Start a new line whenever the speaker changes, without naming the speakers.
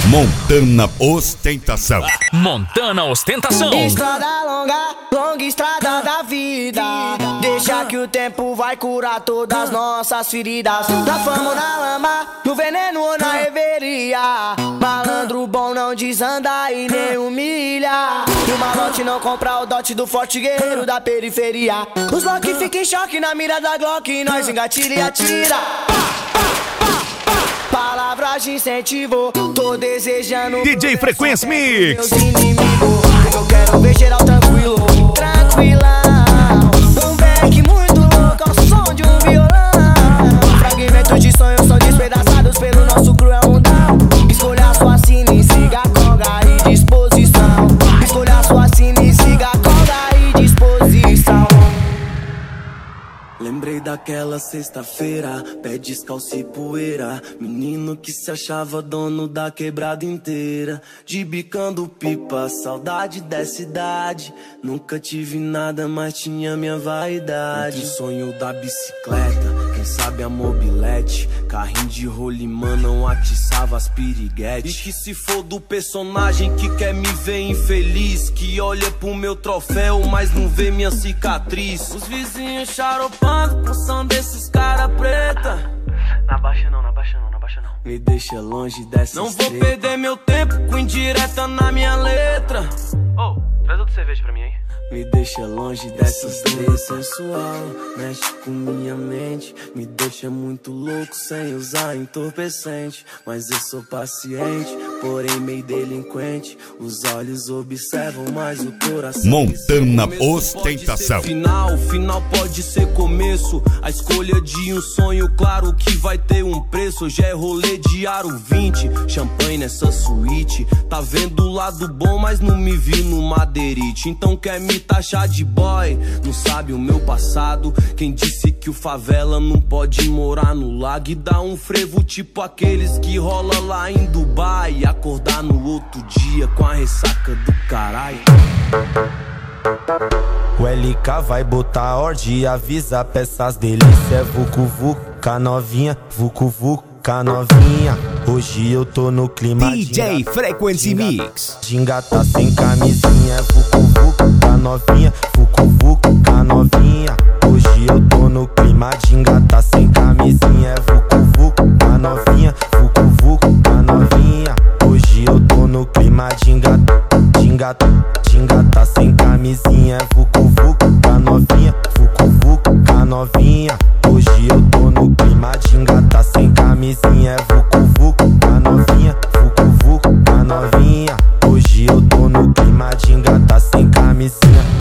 Montana Ostentação.
Montana Ostentação.
Estrada longa, longa estrada da vida. Deixa que o tempo vai curar todas nossas feridas. Na fama ou na lama, no veneno ou na reveria. Malandro bom não desanda e nem humilha. E o malote não compra o dote do forte guerreiro da periferia. Os Loki ficam em choque na mira da Glock e nós engatilha e atira. Palavras de incentivo, tô desejando
DJ Frequência Mix.
meus inimigos. Eu quero ver geral tranquilo, tranquilão. Um back muito louco ao som de um violão. Fragmentos de sonhos são despedaçados pelo nosso cruel mundão. Escolha sua sina e siga com garra e disposição. Escolha sua sina e siga com garra e disposição.
Lembrei daquela sexta-feira, pé descalço e poeira. Menino que se achava dono da quebrada inteira. De bicando pipa, saudade dessa idade. Nunca tive nada, mas tinha minha vaidade. Entre o sonho da bicicleta, quem sabe a mobilete. Carrinho de rolimã não atiçava as piriguetes. E que se for do personagem que quer me ver infeliz, que olha pro meu troféu, mas não vê minha cicatriz. Os vizinhos charopando com som desses cara preta.
Na baixa não, na baixa não, na baixa não.
Me deixa longe dessa
Não
estreta.
vou perder meu tempo com indireta na minha letra. Oh, traz outra cerveja pra mim aí.
Me deixa longe dessas três sensual. Mexe com minha mente, me deixa muito louco sem usar entorpecente. Mas eu sou paciente, porém meio delinquente. Os olhos observam, mas o coração
Montana
Começo
Ostentação.
pode ser final, final pode ser começo. A escolha de um sonho, claro que vai ter um preço. Hoje é rolê de aro 20, champanhe nessa suíte. Tá vendo o lado bom, mas não me vi no madeirite. Então quer me taxar de boy, não sabe o meu passado. Quem disse que o favela não pode morar no lago e dar um frevo tipo aqueles que rola lá em Dubai e acordar no outro dia com a ressaca do caralho.
O LK vai botar ordem, avisa peças delícia. É vucu vucu, novinha, vucu vucu, novinha. Hoje eu tô no clima
DJ Frequency Mix.
Ginga tá sem camisinha, é vucu vucu, novinha, vucu vucu, novinha. Hoje eu tô no clima, Ginga tá sem camisinha, é vucu vucu, novinha, vucu vucu, novinha. Hoje eu tô no clima, Ginga tá sem camisinha, é vucu vucu, novinha, vucu vucu, novinha.